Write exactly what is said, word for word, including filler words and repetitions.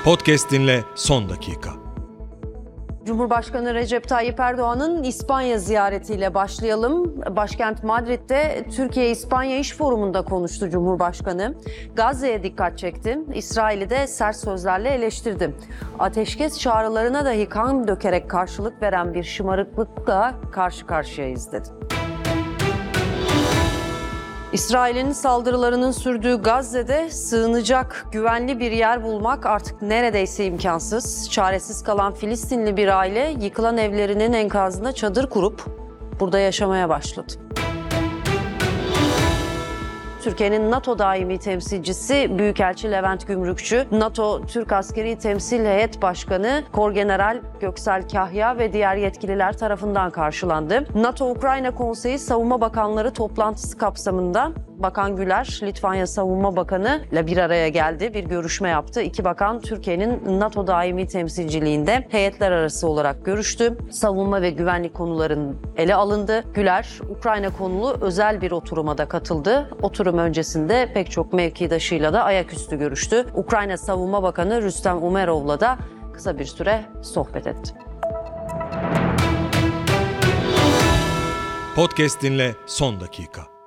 Podcast dinle son dakika. Cumhurbaşkanı Recep Tayyip Erdoğan'ın İspanya ziyaretiyle başlayalım. Başkent Madrid'de Türkiye-İspanya İş Forumu'nda konuştu Cumhurbaşkanı. Gazze'ye dikkat çekti. İsrail'i de sert sözlerle eleştirdi. Ateşkes çağrılarına dahi kan dökerek karşılık veren bir şımarıklıkla karşı karşıyayız dedi. İsrail'in saldırılarının sürdüğü Gazze'de sığınacak güvenli bir yer bulmak artık neredeyse imkansız. Çaresiz kalan Filistinli bir aile yıkılan evlerinin enkazına çadır kurup burada yaşamaya başladı. Türkiye'nin NATO daimi temsilcisi Büyükelçi Levent Gümrükçü, NATO Türk Askeri Temsil Heyet Başkanı Korgeneral Göksel Kahya ve diğer yetkililer tarafından karşılandı. NATO-Ukrayna Konseyi Savunma Bakanları toplantısı kapsamında Bakan Güler, Litvanya Savunma Bakanı ile bir araya geldi, bir görüşme yaptı. İki bakan Türkiye'nin NATO daimi temsilciliğinde heyetler arası olarak görüştü. Savunma ve güvenlik konularının ele alındı. Güler, Ukrayna konulu özel bir oturuma da katıldı. Oturum öncesinde pek çok mevkidaşıyla da ayaküstü görüştü. Ukrayna Savunma Bakanı Rüstem Umerov'la da kısa bir süre sohbet etti. Podcast dinle son dakika.